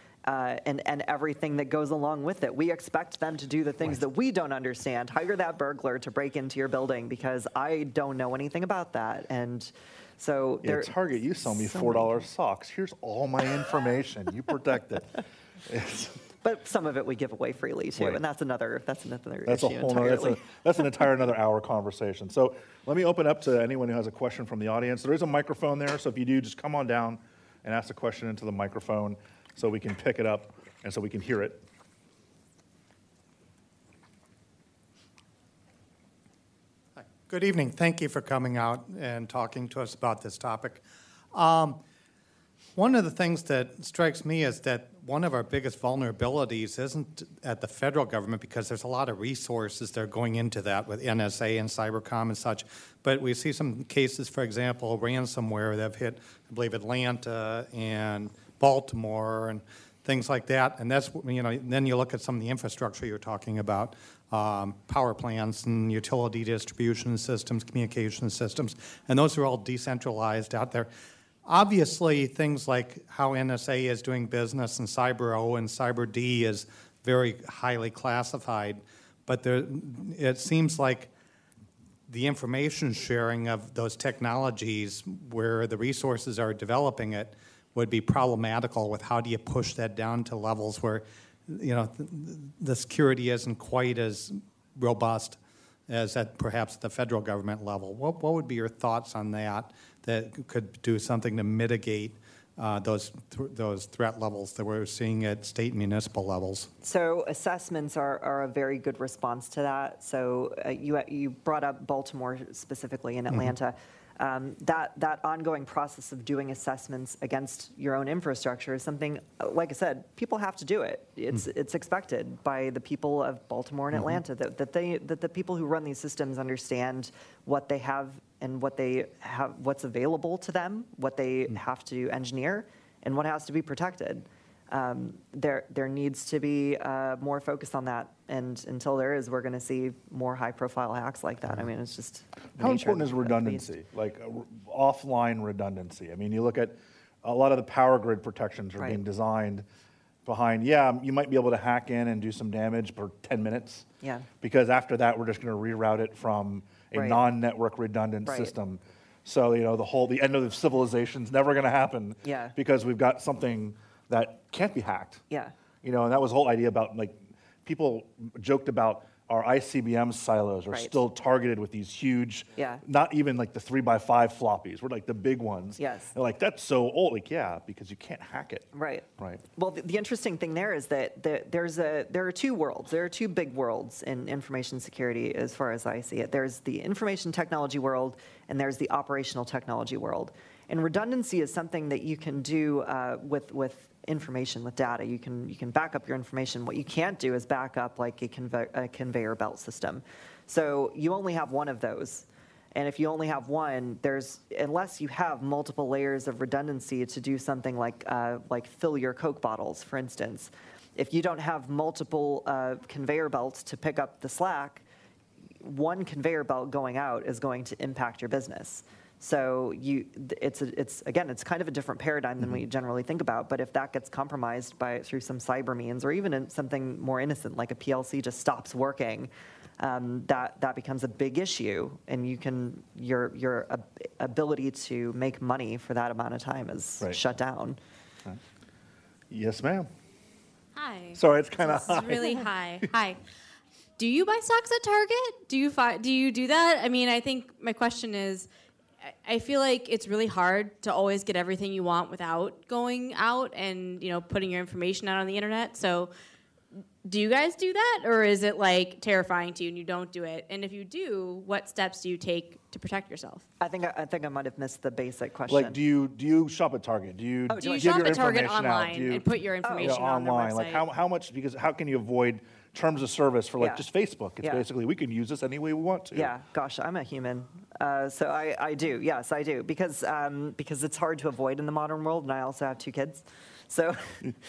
And everything that goes along with it. We expect them to do the things that we don't understand. Hire that burglar to break into your building because I don't know anything about that. And so
Target, you sell me $4 socks. Here's all my information. You protect it.
But some of it we give away freely too, and that's another issue entirely.
That's an entire another hour conversation. So let me open up to anyone who has a question from the audience. There is a microphone there, so if you do, just come on down and ask the question into the microphone, so we can pick it up and so we can hear it.
Hi. Good evening. Thank you for coming out and talking to us about this topic. One of the things that strikes me is that one of our biggest vulnerabilities isn't at the federal government, because there's a lot of resources that are going into that with NSA and Cybercom and such. But we see some cases, for example, ransomware that have hit, I believe, Atlanta and Baltimore, and things like that. And that's, then you look at some of the infrastructure you're talking about, power plants and utility distribution systems, communication systems, and those are all decentralized out there. Obviously, things like how NSA is doing business and CyberO and CyberD is very highly classified, but it seems like the information sharing of those technologies where the resources are developing it would be problematical with how do you push that down to levels where the security isn't quite as robust as at perhaps the federal government level. What would be your thoughts on that could do something to mitigate those threat levels that we're seeing at state and municipal levels?
So assessments are a very good response to that. So you brought up Baltimore specifically in Atlanta. That ongoing process of doing assessments against your own infrastructure is something, like I said, people have to do it. It's expected by the people of Baltimore and Atlanta that the people who run these systems understand what they have and what's available to them, what they have to engineer, and what has to be protected. There needs to be more focus on that, and until there is, we're going to see more high-profile hacks like that. I mean, it's just
how important is redundancy, like offline redundancy? I mean, you look at a lot of the power grid protections are being designed behind. Yeah, you might be able to hack in and do some damage for 10 minutes. Yeah. Because after that, we're just going to reroute it from a non-network redundant system. So the end of civilization's never going to happen. Yeah. Because we've got something that can't be hacked. Yeah. And that was the whole idea about, like, people joked about our ICBM silos are still targeted with these huge, not even like the 3x5 floppies, we're like the big ones. Yes. They're like, that's so old. Like, yeah, because you can't hack it. Right. Right.
Well, the interesting thing there is that there are two worlds. There are two big worlds in information security as far as I see it. There's the information technology world and there's the operational technology world. And redundancy is something that you can do with information, with data. You can back up your information. What you can't do is back up like a conveyor belt system. So you only have one of those. And if you only have one, unless you have multiple layers of redundancy to do something like fill your Coke bottles, for instance, if you don't have multiple conveyor belts to pick up the slack, one conveyor belt going out is going to impact your business. So it's kind of a different paradigm than we generally think about. But if that gets compromised through some cyber means, or even in something more innocent like a PLC just stops working, that becomes a big issue, and your ability to make money for that amount of time is shut down.
Right. Yes, ma'am.
Hi.
Sorry, it's kind of high.
Really high. Hi. Do you buy stocks at Target? Do you do that? I mean, I think my question is, I feel like it's really hard to always get everything you want without going out and putting your information out on the internet. So, do you guys do that, or is it like terrifying to you and you don't do it? And if you do, what steps do you take to protect yourself?
I think I might have missed the basic question.
Like, do you shop at Target? Do you
shop at Target online and put your information on their website?
Like how much? Because how can you avoid terms of service for just Facebook? It's basically we can use this any way we want to.
Yeah, gosh, I'm a human, so I do. Yes, I do because it's hard to avoid in the modern world, and I also have 2 kids. So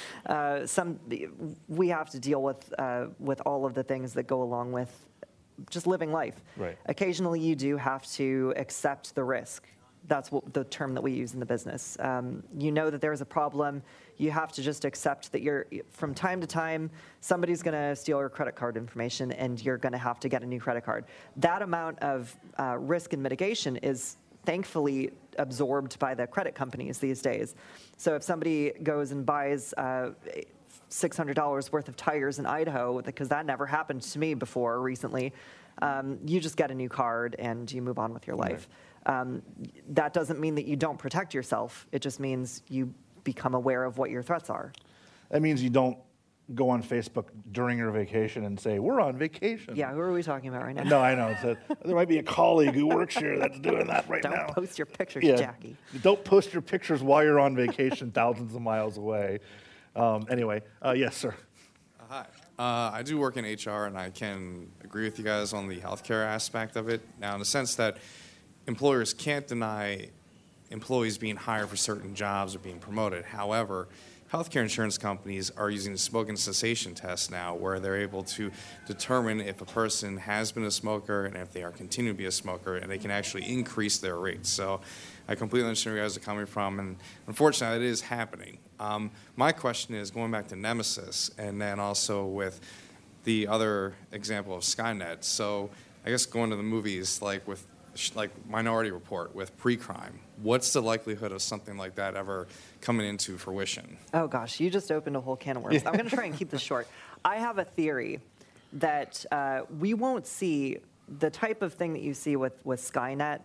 we have to deal with all of the things that go along with just living life. Right. Occasionally, you do have to accept the risk. That's the term that we use in the business. You know that there's a problem. You have to just accept that from time to time, somebody's going to steal your credit card information, and you're going to have to get a new credit card. That amount of risk and mitigation is thankfully absorbed by the credit companies these days. So if somebody goes and buys $600 worth of tires in Idaho, because that never happened to me before recently, you just get a new card and you move on with your life. That doesn't mean that you don't protect yourself. It just means you become aware of what your threats are.
That means you don't go on Facebook during your vacation and say, we're on vacation.
Yeah, who are we talking about right now?
No, I know. There might be a colleague who works here that's doing that right now.
Don't post your pictures, Jackie.
Don't post your pictures while you're on vacation thousands of miles away. Anyway, yes, sir.
Hi. I do work in HR, and I can agree with you guys on the healthcare aspect of it. Now, in the sense that employers can't deny employees being hired for certain jobs or being promoted. However, healthcare insurance companies are using the smoking cessation test now, where they're able to determine if a person has been a smoker and if they are continuing to be a smoker, and they can actually increase their rates. So I completely understand where you guys are coming from, and unfortunately, it is happening. My question is, going back to Nemesis, and then also with the other example of Skynet. So I guess going to the movies, like Minority Report with pre-crime, what's the likelihood of something like that ever coming into fruition?
Oh gosh, you just opened a whole can of worms. I'm going to try and keep this short. I have a theory that we won't see the type of thing that you see with Skynet.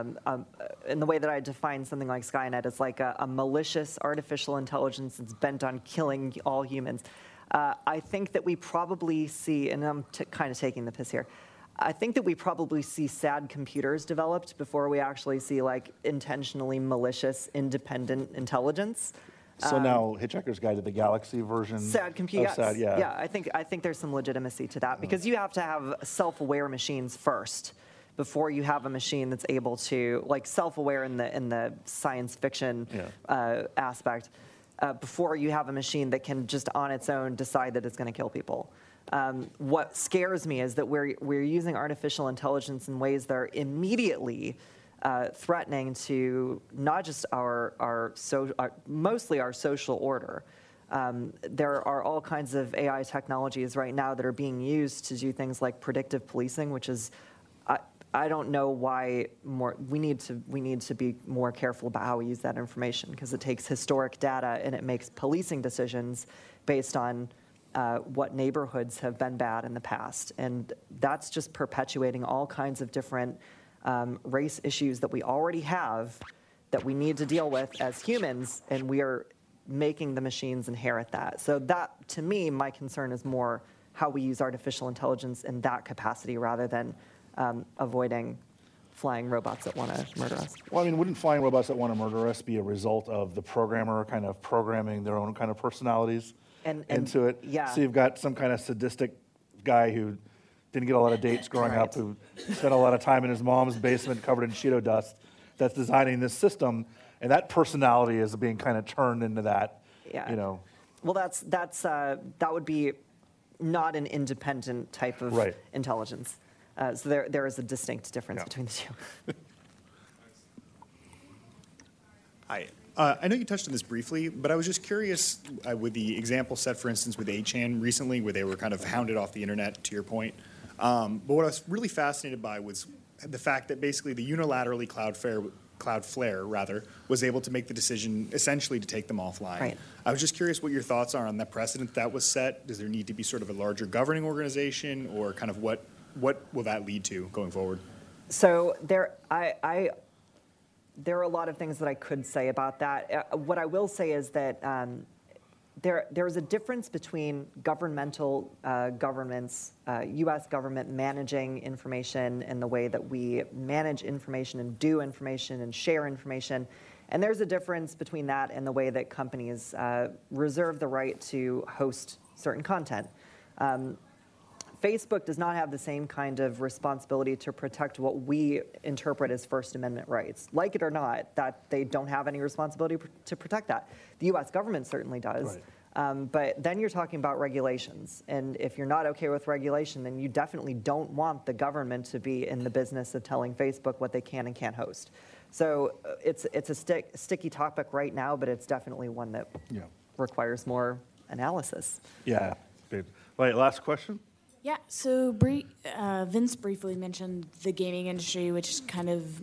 In the way that I define something like Skynet, is like a malicious artificial intelligence that's bent on killing all humans. I think that we probably see, and I'm kind of taking the piss here, I think that we probably see sad computers developed before we actually see like intentionally malicious, independent intelligence.
So now Hitchhiker's Guide to the Galaxy version.
Sad computer.
Of sad, yeah.
Yeah, I think there's some legitimacy to that, because you have to have self-aware machines first before you have a machine that's able to, like, self-aware in the science fiction aspect. Before you have a machine that can just on its own decide that it's going to kill people. What scares me is that we're using artificial intelligence in ways that are immediately threatening to not just mostly our social order. There are all kinds of AI technologies right now that are being used to do things like predictive policing, which is, I don't know why we need to be more careful about how we use that information, because it takes historic data and it makes policing decisions based on what neighborhoods have been bad in the past. And that's just perpetuating all kinds of different race issues that we already have that we need to deal with as humans, and we are making the machines inherit that. So that, to me, my concern is more how we use artificial intelligence in that capacity rather than avoiding flying robots that want to murder us.
Well, I mean, wouldn't flying robots that want to murder us be a result of the programmer kind of programming their own kind of personalities into it?
Yeah.
So you've got some kind of sadistic guy who didn't get a lot of dates growing up, who spent a lot of time in his mom's basement covered in Cheeto dust, that's designing this system, and that personality is being kind of turned into that, you know.
Well, that would be not an independent type of intelligence. So there is a distinct difference between the two.
Hi. I know you touched on this briefly, but I was just curious with the example set, for instance, with 8chan recently, where they were kind of hounded off the internet, to your point. But what I was really fascinated by was the fact that basically the unilaterally Cloudflare was able to make the decision essentially to take them offline.
Right.
I was just curious what your thoughts are on that precedent that was set. Does there need to be sort of a larger governing organization, or kind of what will that lead to going forward?
So there are a lot of things that I could say about that. What I will say is that there's a difference between governmental governments, U.S. government managing information and the way that we manage information and do information and share information. And there's a difference between that and the way that companies reserve the right to host certain content. Facebook does not have the same kind of responsibility to protect what we interpret as First Amendment rights. Like it or not, that they don't have any responsibility to protect that. The U.S. government certainly does. Right. But then you're talking about regulations. And if you're not okay with regulation, then you definitely don't want the government to be in the business of telling Facebook what they can and can't host. So it's a sticky topic right now, but it's definitely one that requires more analysis.
Yeah. Good. Right, last question.
Yeah, so Vince briefly mentioned the gaming industry, which kind of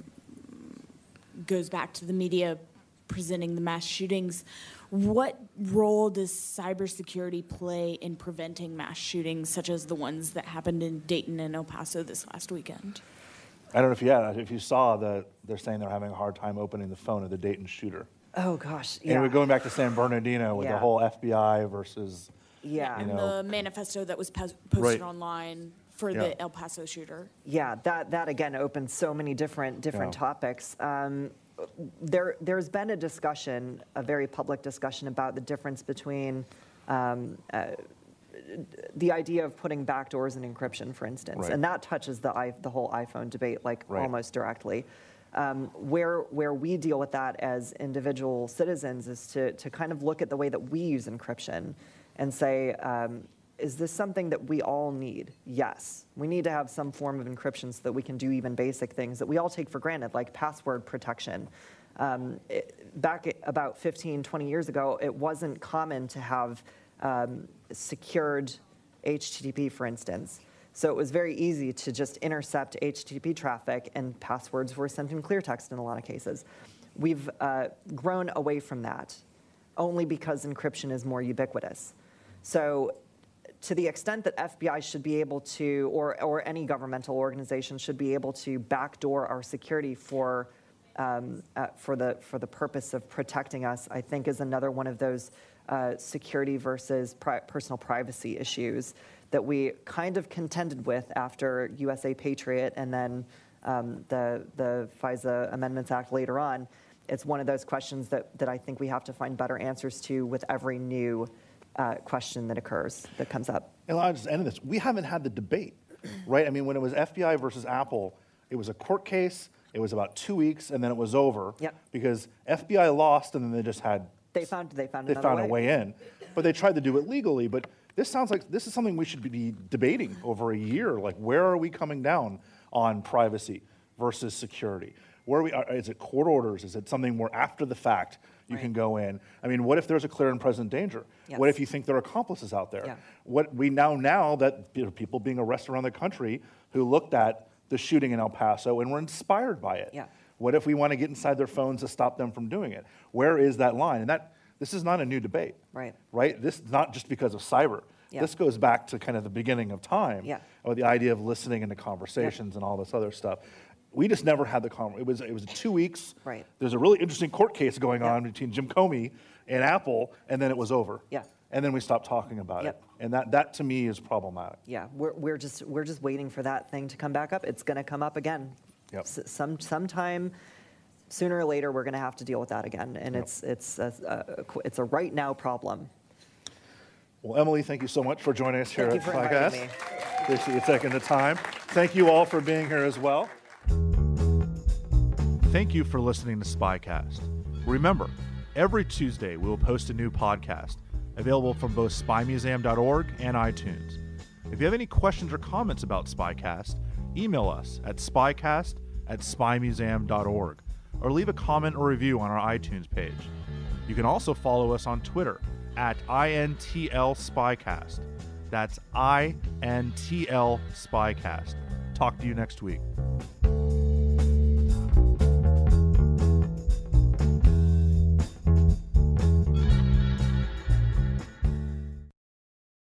goes back to the media presenting the mass shootings. What role does cybersecurity play in preventing mass shootings, such as the ones that happened in Dayton and El Paso this last weekend?
I don't know if you saw they're saying they're having a hard time opening the phone of the Dayton shooter.
Oh, gosh, yeah.
And we're going back to San Bernardino with the whole FBI versus...
Yeah,
and the manifesto that was posted online for the El Paso shooter. Yeah,
that again opens so many different topics. There's been a discussion, a very public discussion, about the difference between the idea of putting backdoors in encryption, for instance, and that touches the whole iPhone debate almost directly. Where we deal with that as individual citizens is to kind of look at the way that we use encryption and say, is this something that we all need? Yes. We need to have some form of encryption so that we can do even basic things that we all take for granted, like password protection. Back about 15, 20 years ago, it wasn't common to have secured HTTP, for instance. So it was very easy to just intercept HTTP traffic, and passwords were sent in clear text in a lot of cases. We've grown away from that, only because encryption is more ubiquitous. So to the extent that FBI should be able to, or any governmental organization should be able to backdoor our security for the purpose of protecting us, I think is another one of those security versus personal privacy issues that we kind of contended with after USA Patriot and then the FISA Amendments Act later on. It's one of those questions that I think we have to find better answers to with every new question that comes up.
And I'll just end this. We haven't had the debate, right? I mean, when it was FBI versus Apple, it was a court case. It was about 2 weeks, and then it was over.
Yep.
Because FBI lost, and then they just had
They found
a way in. But they tried to do it legally. But this sounds like this is something we should be debating over a year. Like, where are we coming down on privacy versus security? Where are we? Is it court orders? Is it something where after the fact you can go in? I mean, what if there's a clear and present danger?
Yes.
What if you think there are accomplices out there?
Yeah.
What we now that people being arrested around the country who looked at the shooting in El Paso and were inspired by it.
Yeah.
What if we want to get inside their phones to stop them from doing it? Where is that line? And this is not a new debate.
Right.
This is not just because of cyber.
Yeah.
This goes back to kind of the beginning of time,
Yeah.
or the idea of listening into conversations and all this other stuff. We just never had the conversation. It was 2 weeks.
Right.
There's a really interesting court case going on between Jim Comey and Apple, and then it was over.
Yeah.
And then we stopped talking about
Yep.
it. And that to me is problematic.
Yeah, we're just waiting for that thing to come back up. It's going to come up again.
Yep.
Sometime sooner or later, we're going to have to deal with that again, and
Yep.
it's a right now problem.
Well, Emily, thank you so much for joining us here
Thank
at
you for inviting
podcast.
me.
Appreciate you taking the time. Thank you all for being here as well. Thank you for listening to Spycast. Remember, every Tuesday we will post a new podcast available from both spymuseum.org and iTunes. If you have any questions or comments about Spycast, email us at spycast@spymuseum.org or leave a comment or review on our iTunes page. You can also follow us on Twitter at INTL Spycast. That's INTL Spycast. Talk to you next week.